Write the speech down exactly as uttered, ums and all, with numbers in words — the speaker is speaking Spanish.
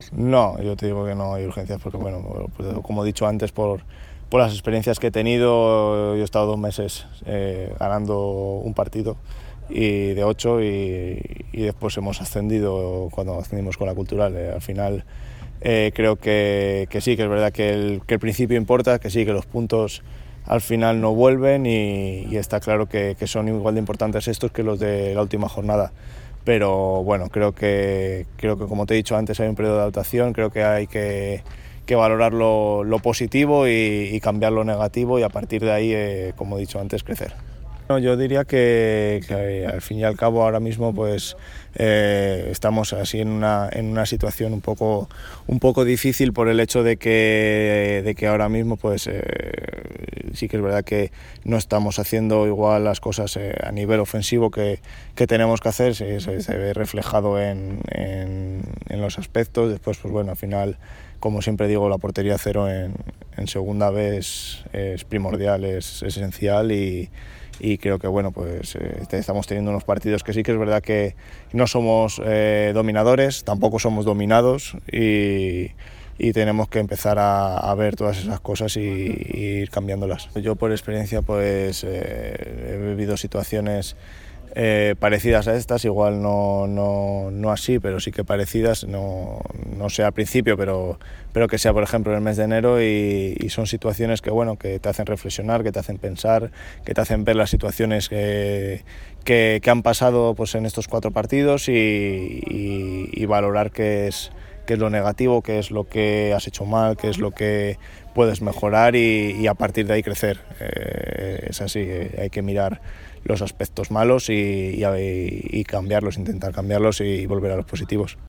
No, yo te digo que no hay urgencias porque, bueno, pues, como he dicho antes, por, por las experiencias que he tenido, yo he estado dos meses eh, ganando un partido y de ocho y, y después hemos ascendido cuando ascendimos con la Cultural. Eh, al final eh, creo que, que sí, que es verdad que el, que el principio importa, que sí, que los puntos al final no vuelven y, y está claro que, que son igual de importantes estos que los de la última jornada. Pero bueno, creo que, creo que como te he dicho antes hay un periodo de adaptación, creo que hay que, que valorar lo, lo positivo y, y cambiar lo negativo y a partir de ahí, eh, como he dicho antes, crecer. No, yo diría que, que al fin y al cabo ahora mismo pues eh, estamos así en una, en una situación un poco, un poco difícil por el hecho de que, de que ahora mismo pues eh, sí que es verdad que no estamos haciendo igual las cosas eh, a nivel ofensivo que, que tenemos que hacer, se, se, se ve reflejado en, en, en los aspectos. Después pues bueno, al final, como siempre digo, la portería cero en, en segunda vez es, es primordial, es, es esencial y y creo que bueno, pues eh, estamos teniendo unos partidos que sí que es verdad que no somos eh, dominadores, tampoco somos dominados y, y tenemos que empezar a, a ver todas esas cosas y, y ir cambiándolas. Yo por experiencia pues eh, he vivido situaciones Eh, parecidas a estas, igual no, no, no así, pero sí que parecidas, no, no sé al principio, pero, pero que sea por ejemplo en el mes de enero y, y son situaciones que, bueno, que te hacen reflexionar, que te hacen pensar, que te hacen ver las situaciones que, que, que han pasado pues, en estos cuatro partidos y, y, y valorar qué es, qué es lo negativo, qué es lo que has hecho mal, qué es lo que puedes mejorar y, y a partir de ahí crecer. Eh, es así, hay que mirar los aspectos malos y, y, y cambiarlos, intentar cambiarlos y volver a los positivos.